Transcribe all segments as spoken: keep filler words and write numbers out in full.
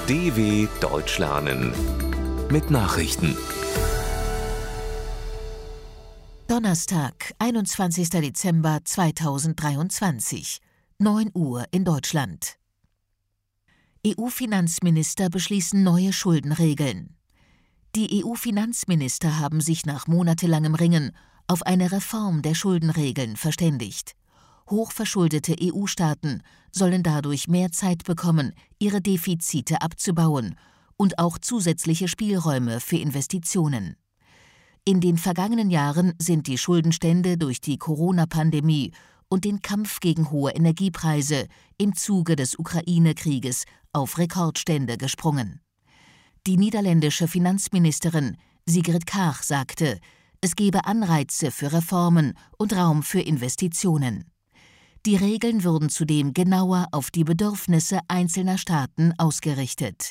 D W Deutsch lernen mit Nachrichten. Donnerstag, einundzwanzigster Dezember zweitausenddreiundzwanzig, neun Uhr in Deutschland. E U-Finanzminister beschließen neue Schuldenregeln. Die E U-Finanzminister haben sich nach monatelangem Ringen auf eine Reform der Schuldenregeln verständigt. Hochverschuldete E U-Staaten sollen dadurch mehr Zeit bekommen, ihre Defizite abzubauen und auch zusätzliche Spielräume für Investitionen. In den vergangenen Jahren sind die Schuldenstände durch die Corona-Pandemie und den Kampf gegen hohe Energiepreise im Zuge des Ukraine-Krieges auf Rekordstände gesprungen. Die niederländische Finanzministerin Sigrid Kaag sagte, es gebe Anreize für Reformen und Raum für Investitionen. Die Regeln würden zudem genauer auf die Bedürfnisse einzelner Staaten ausgerichtet.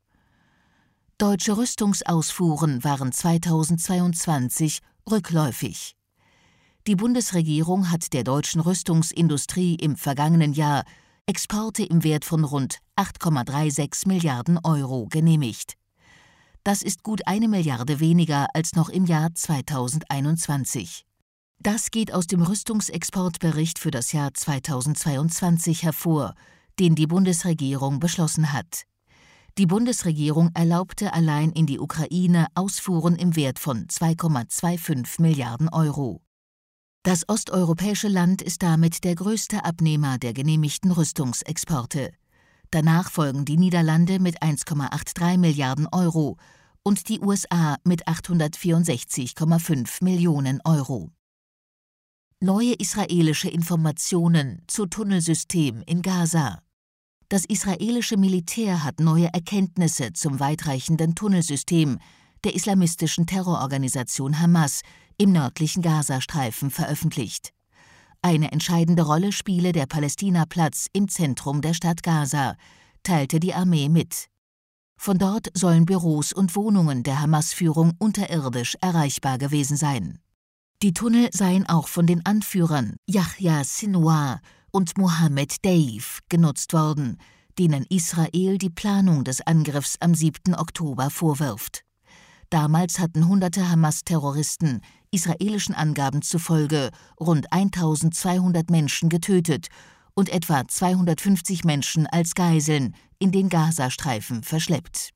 Deutsche Rüstungsausfuhren waren zweitausendzweiundzwanzig rückläufig. Die Bundesregierung hat der deutschen Rüstungsindustrie im vergangenen Jahr Exporte im Wert von rund acht Komma sechsunddreißig Milliarden Euro genehmigt. Das ist gut eine Milliarde weniger als noch im Jahr zweitausendeinundzwanzig. Das geht aus dem Rüstungsexportbericht für das Jahr zweitausendzweiundzwanzig hervor, den die Bundesregierung beschlossen hat. Die Bundesregierung erlaubte allein in die Ukraine Ausfuhren im Wert von zwei Komma fünfundzwanzig Milliarden Euro. Das osteuropäische Land ist damit der größte Abnehmer der genehmigten Rüstungsexporte. Danach folgen die Niederlande mit eins Komma dreiundachtzig Milliarden Euro und die U S A mit achthundertvierundsechzig Komma fünf Millionen Euro. Neue israelische Informationen zu Tunnelsystem in Gaza. Das israelische Militär hat neue Erkenntnisse zum weitreichenden Tunnelsystem der islamistischen Terrororganisation Hamas im nördlichen Gazastreifen veröffentlicht. Eine entscheidende Rolle spiele der Palästinaplatz im Zentrum der Stadt Gaza, teilte die Armee mit. Von dort sollen Büros und Wohnungen der Hamas-Führung unterirdisch erreichbar gewesen sein. Die Tunnel seien auch von den Anführern Yahya Sinwar und Mohammed Deif genutzt worden, denen Israel die Planung des Angriffs am siebten Oktober vorwirft. Damals hatten hunderte Hamas-Terroristen israelischen Angaben zufolge rund eintausendzweihundert Menschen getötet und etwa zweihundertfünfzig Menschen als Geiseln in den Gazastreifen verschleppt.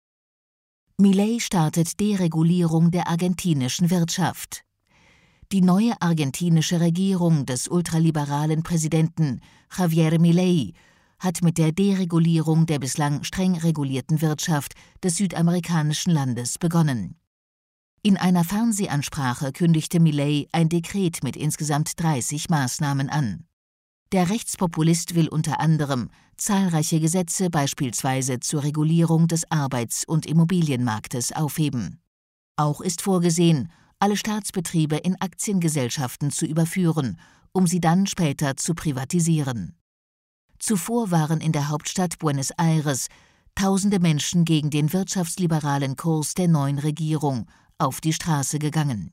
Milei startet Deregulierung der argentinischen Wirtschaft. Die neue argentinische Regierung des ultraliberalen Präsidenten Javier Milei hat mit der Deregulierung der bislang streng regulierten Wirtschaft des südamerikanischen Landes begonnen. In einer Fernsehansprache kündigte Milei ein Dekret mit insgesamt dreißig Maßnahmen an. Der Rechtspopulist will unter anderem zahlreiche Gesetze beispielsweise zur Regulierung des Arbeits- und Immobilienmarktes aufheben. Auch ist vorgesehen, alle Staatsbetriebe in Aktiengesellschaften zu überführen, um sie dann später zu privatisieren. Zuvor waren in der Hauptstadt Buenos Aires tausende Menschen gegen den wirtschaftsliberalen Kurs der neuen Regierung auf die Straße gegangen.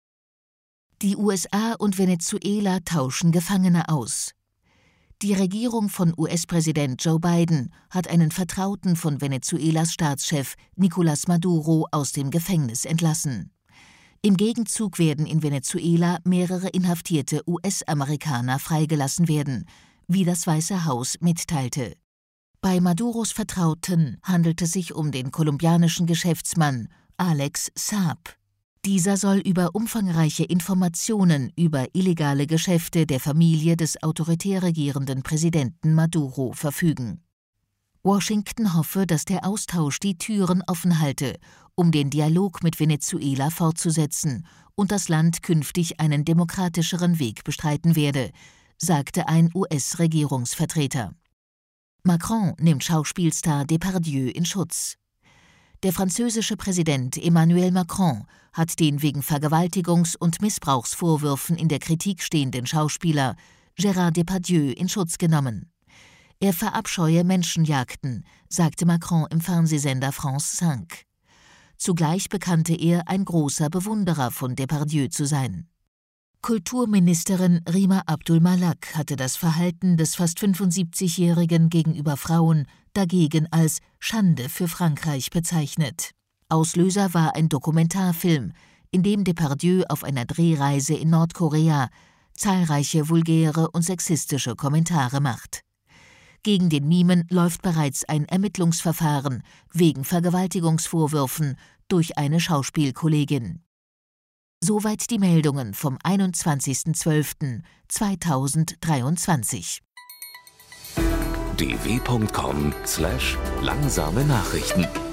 Die U S A und Venezuela tauschen Gefangene aus. Die Regierung von U S-Präsident Joe Biden hat einen Vertrauten von Venezuelas Staatschef Nicolás Maduro aus dem Gefängnis entlassen. Im Gegenzug werden in Venezuela mehrere inhaftierte U S-Amerikaner freigelassen werden, wie das Weiße Haus mitteilte. Bei Maduros Vertrauten handelt es sich um den kolumbianischen Geschäftsmann Alex Saab. Dieser soll über umfangreiche Informationen über illegale Geschäfte der Familie des autoritär regierenden Präsidenten Maduro verfügen. Washington hoffe, dass der Austausch die Türen offen halte, um den Dialog mit Venezuela fortzusetzen und das Land künftig einen demokratischeren Weg bestreiten werde, sagte ein U S-Regierungsvertreter. Macron nimmt Schauspielstar Depardieu in Schutz. Der französische Präsident Emmanuel Macron hat den wegen Vergewaltigungs- und Missbrauchsvorwürfen in der Kritik stehenden Schauspieler Gérard Depardieu in Schutz genommen. Er verabscheue Menschenjagden, sagte Macron im Fernsehsender France fünf. Zugleich bekannte er, ein großer Bewunderer von Depardieu zu sein. Kulturministerin Rima Abdul Malak hatte das Verhalten des fast fünfundsiebzigjährigen gegenüber Frauen dagegen als Schande für Frankreich bezeichnet. Auslöser war ein Dokumentarfilm, in dem Depardieu auf einer Drehreise in Nordkorea zahlreiche vulgäre und sexistische Kommentare macht. Gegen den Mimen läuft bereits ein Ermittlungsverfahren wegen Vergewaltigungsvorwürfen durch eine Schauspielkollegin. Soweit die Meldungen vom einundzwanzigsten zwölften zweitausenddreiundzwanzig. d w punkt com slash langsame Nachrichten